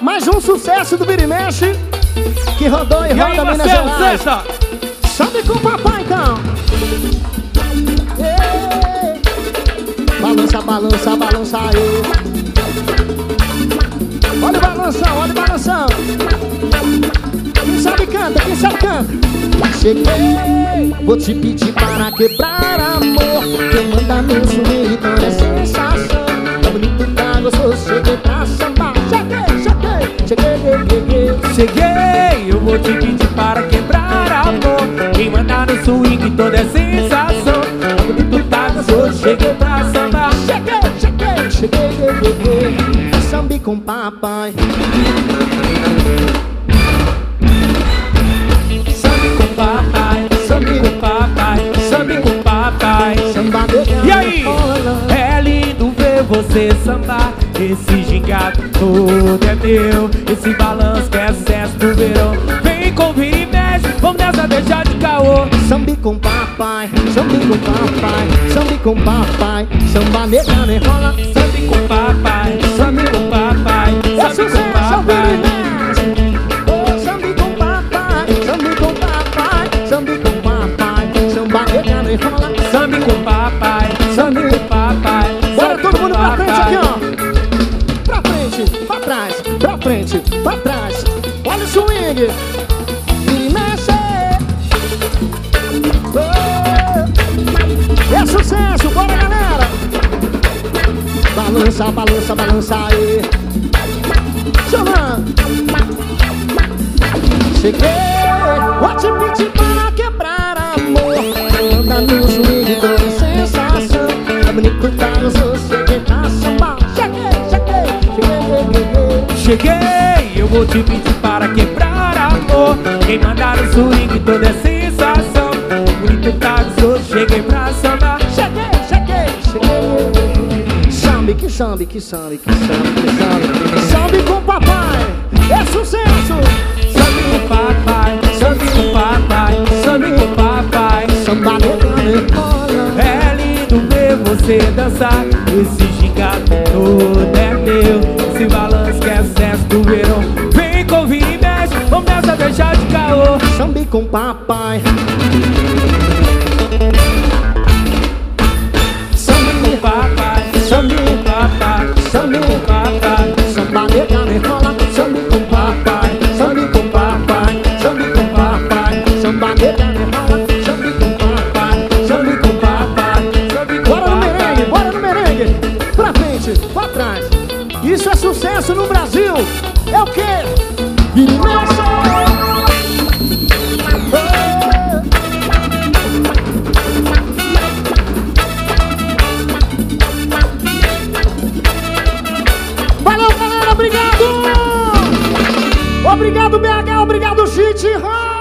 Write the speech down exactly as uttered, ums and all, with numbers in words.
Mais um sucesso do Vira e Mexe, que rodou e, e roda Minas Gerais. Sobe com o papai então. Ei. Balança, balança, balança aí. Olha o balanção, olha o balanção. Quem sabe canta, quem sabe canta. Cheguei, vou te pedir para quebrar amor. Quem manda no swing, então é sensação. Tá bonito, tá gostoso, cheguei pra sambar. Cheguei, cheguei, cheguei, cheguei. Cheguei, eu vou te pedir para quebrar amor. Quem manda no swing, toda é sensação. Tá bonito, tá gostoso, cheguei pra sambar. Cheguei, cheguei, cheguei, cheguei. Sambi com papai. Sambi com papai, sambi com papai, sambi com papai. Samba. E aí? É lindo ver você sambar. Esse gingado todo é meu. Esse balanço que é sucesso do verão. Vem com Vira e Mexe, vamos nessa deixar de caô. Sambi com papai, sambi com papai, sambi com papai. Samba negando enrola. Sambi com papai, sambi com papai, sambi com papai. Oh, sambi com papai, sambi com papai, sambi com papai. Samba negando enrola. Sambi com papai, sambi com papai. Bora todo mundo pra frente aqui, ó. Pra frente, pra trás, pra frente, pra trás. Olha o swing. E mexe. Oh. É sucesso, bora galera. Balança, balança, balança aí. Chama. Cheguei, vou te pedir para quebrar amor. Anda no swing, toda sensação. É bonito, tá gostoso, cheguei pra sambar. Cheguei, cheguei, cheguei, cheguei. Cheguei, eu vou te pedir para quebrar amor. Quem mandar no swing, toda é sensação. Bonito, tá gostoso, cheguei pra sambar. Cheguei, cheguei, cheguei. Sambi, que sambi, que sambi, que sambi, que sambi. Sambi com papai, é sucesso. Sambi com papai, sambi com papai, sambi com papai. Samba negando. É lindo ver você dançar. Esse gingado todo é meu. Esse balanço que é sucesso do verão. Vem com Vira e Mexe, vamos nessa deixar de caô. Sambi com papai. Sambi com papai, sambi com papai, sambi com papai. Samba negando enrola. Sambi com papai, sambi com papai, sambi com papai. Samba negando enrola. Sambi com papai, sambi com papai, sambi com papai. Bora no merengue, bora no merengue. Pra frente, pra trás. Isso é sucesso no Brasil. É o quê? Vira e Mexe. Valeu, galera, obrigado! Obrigado, B H, obrigado, Chit!